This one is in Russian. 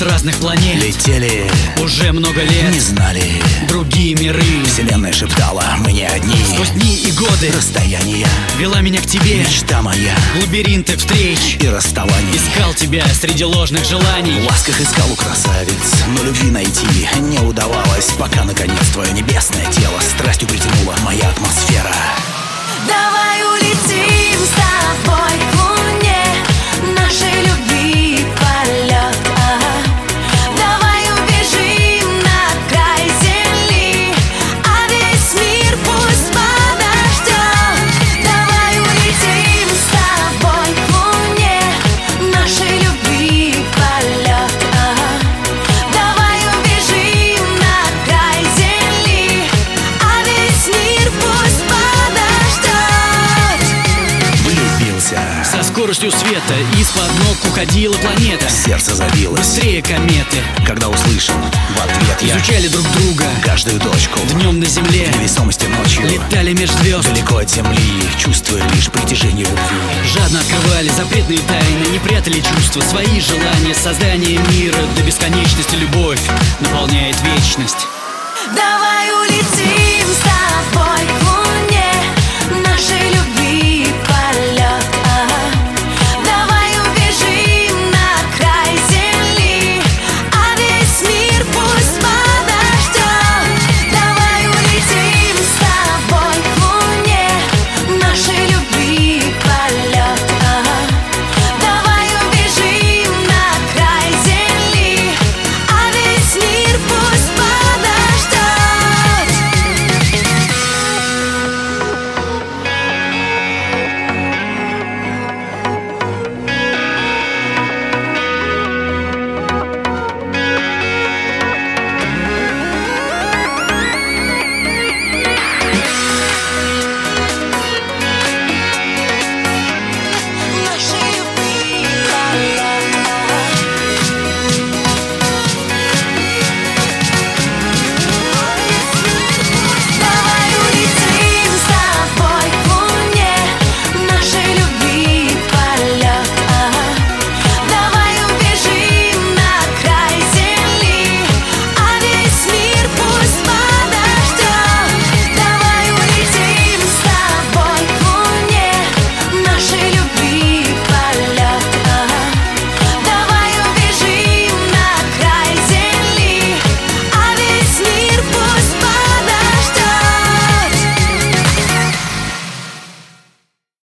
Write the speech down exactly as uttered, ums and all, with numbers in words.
разных планет летели, уже много лет, не знали. Другие миры Вселенная шептала, мы не одни. сквозь дни и годы расстояния вела меня к тебе, мечта моя, лабиринты встреч и расставаний. Искал тебя среди ложных желаний, В ласках искал у красавиц, но любви найти не удавалось, пока наконец твое небесное тело страстью притянула моя атмосфера. Давай улетим с тобой к луне, нашей любви полет. Ага. Давай убежим на край земли, а весь мир пусть подождет. Давай улетим с тобой к луне, нашей любви полет. Ага. Давай убежим на край земли, а весь мир пусть подождет. Влюбился, со скоростью света из-под ног уходила планета, сердце забилось, быстрее кометы, когда услышал в ответ я изучали друг друга каждую точку днем на земле, в невесомости ночью, летали меж звезд, далеко от земли, чувствуя лишь притяжение любви. жадно открывали запретные тайны, не прятали чувства, свои желания, создание мира до бесконечности. Любовь наполняет вечность. Давай улетим